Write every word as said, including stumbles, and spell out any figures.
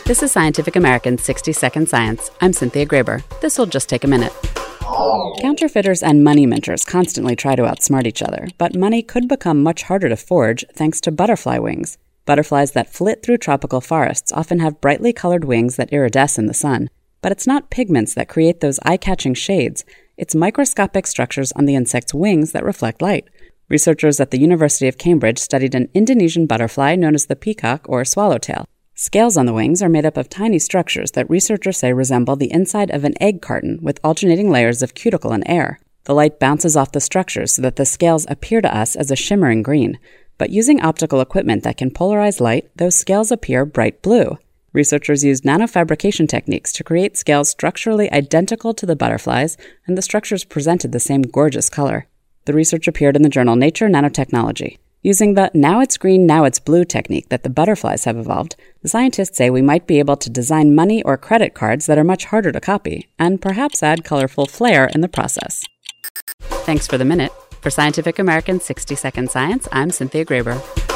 This is Scientific American's sixty second Science. I'm Cynthia Graber. This'll just take a minute. Counterfeiters and money minters constantly try to outsmart each other, but money could become much harder to forge thanks to butterfly wings. Butterflies that flit through tropical forests often have brightly colored wings that iridesce in the sun. But it's not pigments that create those eye-catching shades. It's microscopic structures on the insect's wings that reflect light. Researchers at the University of Cambridge studied an Indonesian butterfly known as the peacock or swallowtail. Scales on the wings are made up of tiny structures that researchers say resemble the inside of an egg carton with alternating layers of cuticle and air. The light bounces off the structures so that the scales appear to us as a shimmering green. But using optical equipment that can polarize light, those scales appear bright blue. Researchers used nanofabrication techniques to create scales structurally identical to the butterflies, and the structures presented the same gorgeous color. The research appeared in the journal Nature Nanotechnology. Using the now it's green, now it's blue technique that the butterflies have evolved, the scientists say we might be able to design money or credit cards that are much harder to copy, and perhaps add colorful flair in the process. Thanks for the minute. For Scientific American's sixty second Science, I'm Cynthia Graber.